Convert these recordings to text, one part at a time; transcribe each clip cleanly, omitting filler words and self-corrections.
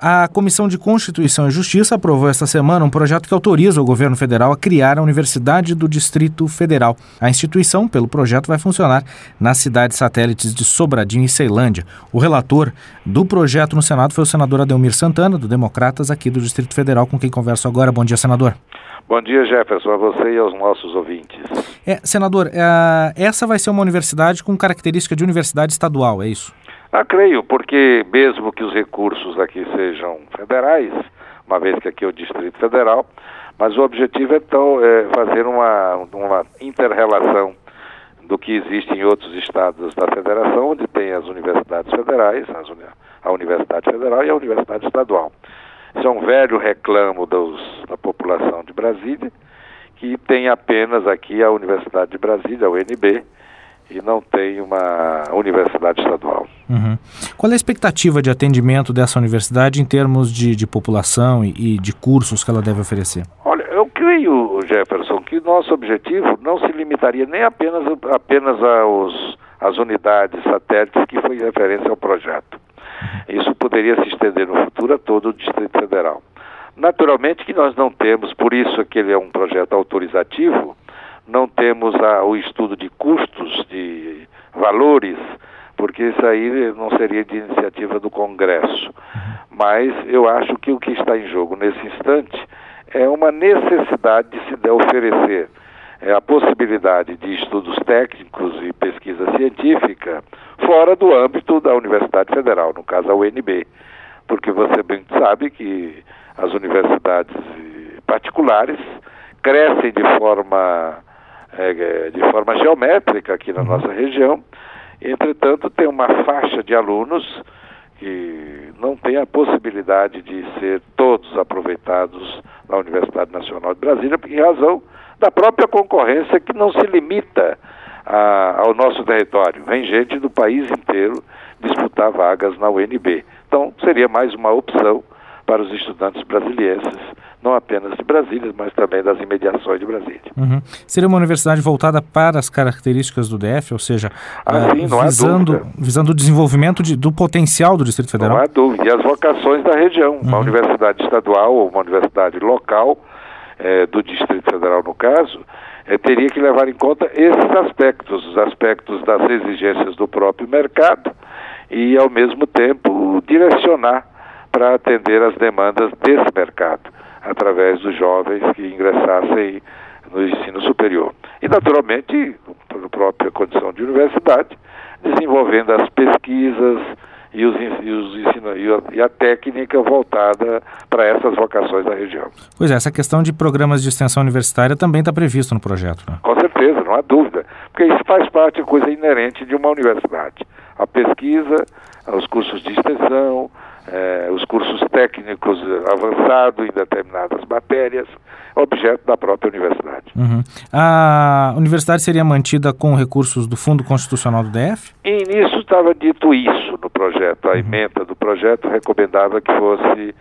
A Comissão de Constituição e Justiça aprovou esta semana um projeto que autoriza o governo federal a criar a Universidade do Distrito Federal. A instituição, pelo projeto, vai funcionar nas cidades satélites de Sobradinho e Ceilândia. O relator do projeto no Senado foi o senador Adelmir Santana, do Democratas, aqui do Distrito Federal, com quem converso agora. Bom dia, senador. Bom dia, Jefferson, a você e aos nossos ouvintes. Senador, essa vai ser uma universidade com característica de universidade estadual, é isso? Creio, porque mesmo que os recursos aqui sejam federais, uma vez que aqui é o Distrito Federal, mas o objetivo é fazer uma inter-relação do que existe em outros estados da federação, onde tem as universidades federais, a Universidade Federal e a Universidade Estadual. Isso é um velho reclamo da população de Brasília, que tem apenas aqui a Universidade de Brasília, a UNB, e não tem uma universidade estadual. Uhum. Qual é a expectativa de atendimento dessa universidade em termos de população e de cursos que ela deve oferecer? Olha, eu creio, Jefferson, que nosso objetivo não se limitaria nem apenas às unidades satélites que foi referência ao projeto. Isso poderia se estender no futuro a todo o Distrito Federal. Naturalmente que nós não temos, por isso que ele é um projeto autorizativo, não temos o estudo de custos, de valores, porque isso aí não seria de iniciativa do Congresso. Mas eu acho que o que está em jogo nesse instante é uma necessidade de se oferecer a possibilidade de estudos técnicos e pesquisa científica fora do âmbito da Universidade Federal, no caso a UNB, porque você bem sabe que as universidades particulares crescem de forma geométrica aqui na nossa região. Entretanto, tem uma faixa de alunos que não tem a possibilidade de ser todos aproveitados na Universidade Nacional de Brasília, em razão da própria concorrência que não se limita ao nosso território. Vem gente do país inteiro disputar vagas na UNB. Então, seria mais uma opção para os estudantes brasilienses, não apenas de Brasília, mas também das imediações de Brasília. Uhum. Seria uma universidade voltada para as características do DF, ou seja, visando o desenvolvimento do potencial do Distrito Federal? Não há dúvida. E as vocações da região. Uma universidade estadual ou uma universidade local, do Distrito Federal no caso, teria que levar em conta esses aspectos, os aspectos das exigências do próprio mercado e, ao mesmo tempo, direcionar para atender as demandas desse mercado, através dos jovens que ingressassem no ensino superior. E, naturalmente, pela própria condição de universidade, desenvolvendo as pesquisas e a técnica voltada para essas vocações da região. Pois é, essa questão de programas de extensão universitária também está previsto no projeto, né? Com certeza, não há dúvida, porque isso faz parte de coisa inerente de uma universidade. A pesquisa, os cursos de extensão, os cursos técnicos avançados em determinadas matérias, objeto da própria universidade. Uhum. A universidade seria mantida com recursos do Fundo Constitucional do DF? E nisso estava dito isso no projeto. A emenda do projeto recomendava que fosse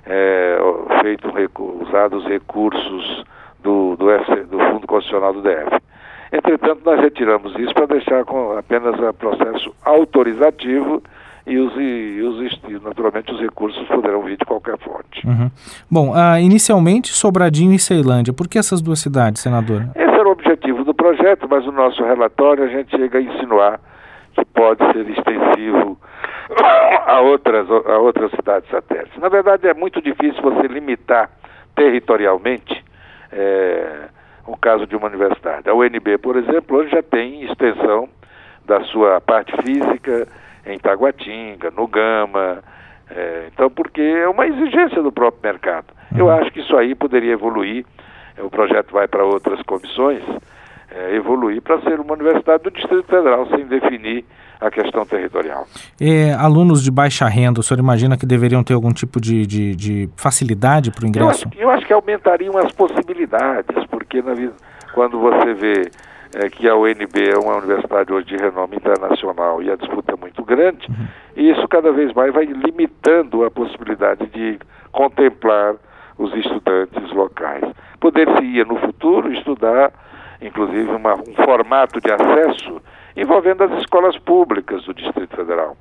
usados recursos do Fundo Constitucional do DF. Entretanto, nós retiramos isso para deixar com apenas o processo autorizativo e naturalmente os recursos poderão vir de qualquer fonte. Uhum. Bom, inicialmente Sobradinho e Ceilândia. Por que essas duas cidades, senador? Esse era o objetivo do projeto, mas no nosso relatório a gente chega a insinuar que pode ser extensivo a outras cidades satélites. Na verdade, é muito difícil você limitar territorialmente o caso de uma universidade. A UNB, por exemplo, hoje já tem extensão da sua parte física em Taguatinga, no Gama, então porque é uma exigência do próprio mercado. Eu acho que isso aí poderia evoluir, o projeto vai para outras comissões, evoluir para ser uma universidade do Distrito Federal, sem definir a questão territorial. Alunos de baixa renda, o senhor imagina que deveriam ter algum tipo de facilidade para o ingresso? Eu acho que aumentariam as possibilidades, porque quando você vê que a UNB é uma universidade hoje de renome internacional e a disputa é muito grande, e isso cada vez mais vai limitando a possibilidade de contemplar os estudantes locais. Poder-se-ia no futuro estudar, inclusive, um formato de acesso envolvendo as escolas públicas do Distrito Federal.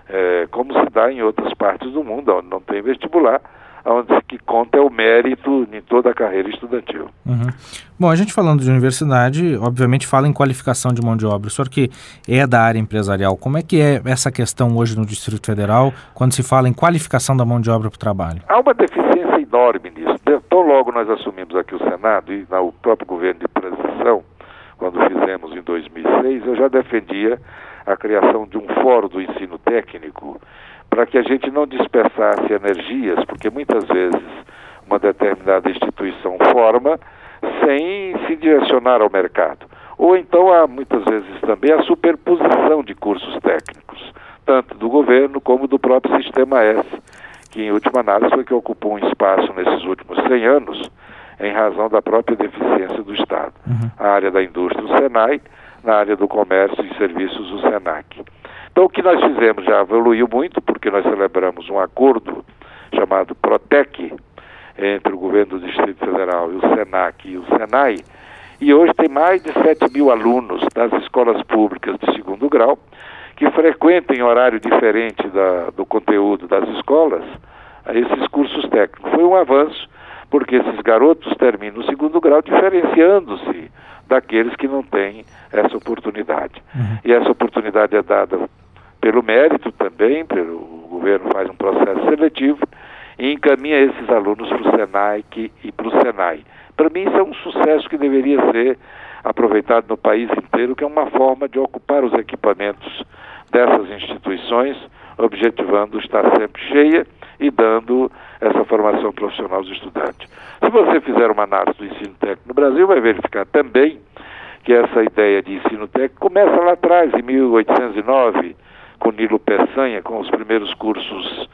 como se dá em outras partes do mundo, onde não tem vestibular, onde o que conta é o mérito em toda a carreira estudantil. Uhum. Bom, a gente falando de universidade, obviamente fala em qualificação de mão de obra. O senhor que é da área empresarial, como é que é essa questão hoje no Distrito Federal, quando se fala em qualificação da mão de obra para o trabalho? Há uma deficiência enorme nisso. Tão logo nós assumimos aqui o Senado e no próprio governo de transição, quando fizemos em 2006, eu já defendia a criação de um fórum do ensino técnico para que a gente não dispersasse energias, porque muitas vezes uma determinada instituição forma sem se direcionar ao mercado. Ou então há muitas vezes também a superposição de cursos técnicos, tanto do governo como do próprio Sistema S, que em última análise foi que ocupou um espaço nesses últimos 100 anos em razão da própria deficiência do Estado. A área da indústria, o SENAI, na área do comércio e serviços, o SENAC. Então o que nós fizemos já evoluiu muito, porque nós celebramos um acordo chamado PROTEC, entre o governo do Distrito Federal e o SENAC e o SENAI, e hoje tem mais de 7 mil alunos das escolas públicas de segundo grau que frequentam em horário diferente do conteúdo das escolas esses cursos técnicos. Foi um avanço, porque esses garotos terminam o segundo grau diferenciando-se daqueles que não têm essa oportunidade. E essa oportunidade é dada pelo mérito também, o governo faz um processo seletivo e encaminha esses alunos para o SENAC e para o SENAI. Para mim isso é um sucesso que deveria ser aproveitado no país inteiro, que é uma forma de ocupar os equipamentos dessas instituições, objetivando estar sempre cheia e dando essa formação profissional aos estudantes. Se você fizer uma análise do ensino técnico no Brasil, vai verificar também que essa ideia de ensino técnico começa lá atrás, em 1809, com Nilo Peçanha, com os primeiros cursos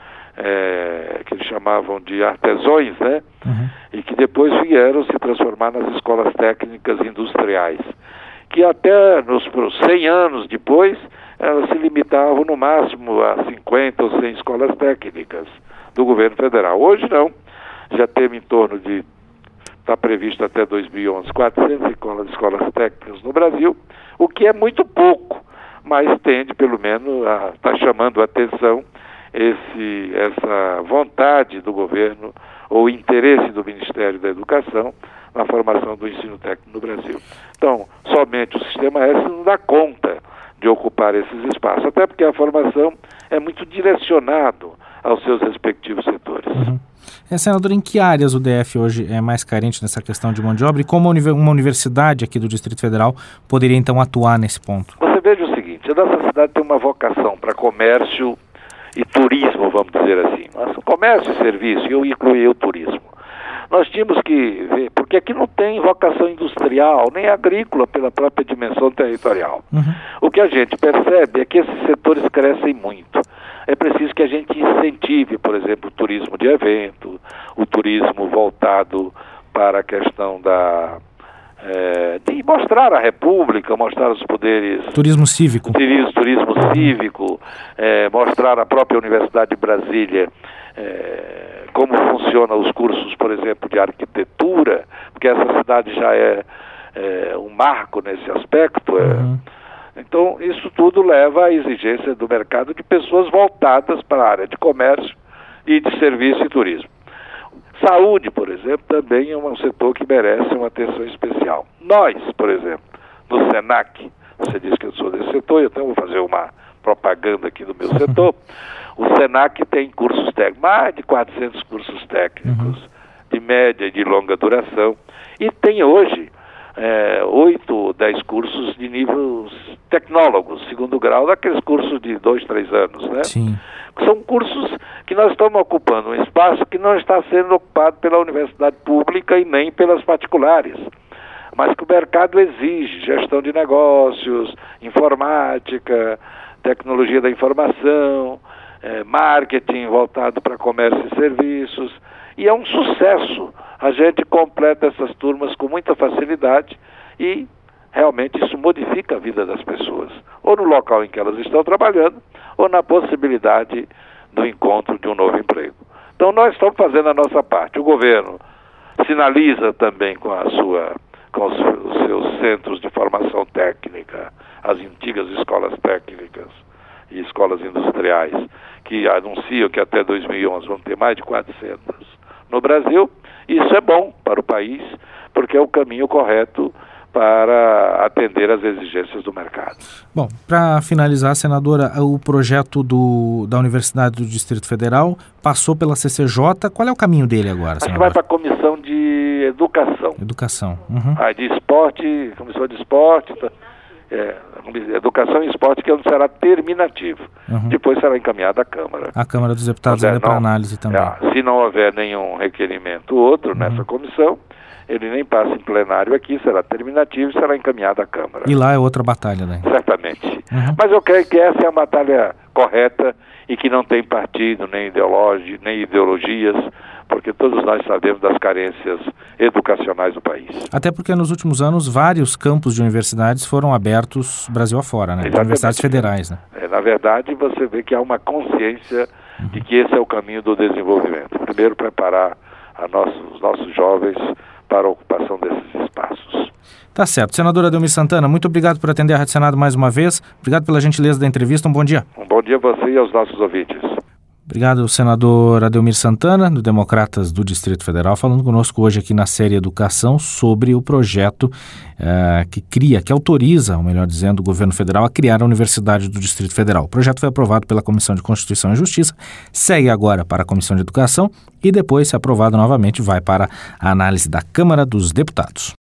que eles chamavam de artesões, né? E que depois vieram se transformar nas escolas técnicas industriais, que até nos 100 anos depois, elas se limitavam no máximo a 50 ou 100 escolas técnicas do governo federal. Hoje não, já temos em torno de, está previsto até 2011, 400 escolas técnicas no Brasil, o que é muito pouco, mas tende pelo menos a estar chamando a atenção essa vontade do governo ou interesse do Ministério da Educação na formação do ensino técnico no Brasil. Então, somente o Sistema S não dá conta de ocupar esses espaços, até porque a formação é muito direcionado aos seus respectivos setores. Senador, em que áreas o DF hoje é mais carente nessa questão de mão de obra e como uma universidade aqui do Distrito Federal poderia então atuar nesse ponto? Você veja o seguinte, a nossa cidade tem uma vocação para comércio e turismo, vamos dizer assim. Comércio e serviço, eu incluí o turismo. Nós tínhamos que ver, porque aqui não tem vocação industrial, nem agrícola pela própria dimensão territorial. O que a gente percebe é que esses setores crescem muito. É preciso que a gente incentive, por exemplo, o turismo de evento, o turismo voltado para a questão de mostrar a República, mostrar os poderes... Turismo cívico. Turismo cívico, mostrar a própria Universidade de Brasília, como funcionam os cursos, por exemplo, de arquitetura, porque essa cidade já é um marco nesse aspecto. Então, isso tudo leva à exigência do mercado de pessoas voltadas para a área de comércio e de serviço e turismo. Saúde, por exemplo, também é um setor que merece uma atenção especial. Nós, por exemplo, no SENAC, você diz que eu sou desse setor, então vou fazer uma propaganda aqui do meu setor. O SENAC tem cursos técnicos, mais de 400 cursos técnicos, de média e de longa duração, e tem hoje 8 ou 10 cursos de níveis tecnólogos, segundo grau, daqueles cursos de 2, 3 anos, né? Sim. São cursos que nós estamos ocupando um espaço que não está sendo ocupado pela universidade pública e nem pelas particulares, mas que o mercado exige: gestão de negócios, informática, tecnologia da informação, marketing voltado para comércio e serviços, e é um sucesso. A gente completa essas turmas com muita facilidade e realmente isso modifica a vida das pessoas, ou no local em que elas estão trabalhando, ou na possibilidade do encontro de um novo emprego. Então nós estamos fazendo a nossa parte. O governo sinaliza também com os seus centros de formação técnica, as antigas escolas técnicas e escolas industriais, que anunciam que até 2011 vão ter mais de 400 no Brasil. Isso é bom para o país, porque é o caminho correto para atender às exigências do mercado. Bom, para finalizar, senadora, o projeto da Universidade do Distrito Federal passou pela CCJ. Qual é o caminho dele agora, senadora? Acho que vai para a Comissão de Educação. Educação. De Esporte, Comissão de Esporte, Educação e Esporte, que é onde será terminativo. Depois será encaminhada à Câmara. A Câmara dos Deputados ainda para análise também. Se não houver nenhum requerimento outro nessa comissão, ele nem passa em plenário aqui, será terminativo e será encaminhado à Câmara. E lá é outra batalha, né? Certamente. Mas eu creio que essa é a batalha correta e que não tem partido, nem ideologias, porque todos nós sabemos das carências educacionais do país. Até porque nos últimos anos vários campos de universidades foram abertos Brasil afora, né? Universidades federais, né? Na verdade, você vê que há uma consciência de que esse é o caminho do desenvolvimento. Primeiro, preparar os nossos jovens para a ocupação desses espaços. Tá certo. Senador Ademir Santana, muito obrigado por atender a Rádio Senado mais uma vez. Obrigado pela gentileza da entrevista. Um bom dia. Um bom dia a você e aos nossos ouvintes. Obrigado, senador Ademir Santana, do Democratas do Distrito Federal, falando conosco hoje aqui na série Educação sobre o projeto que autoriza, ou melhor dizendo, o governo federal a criar a Universidade do Distrito Federal. O projeto foi aprovado pela Comissão de Constituição e Justiça, segue agora para a Comissão de Educação e depois, se aprovado novamente, vai para a análise da Câmara dos Deputados.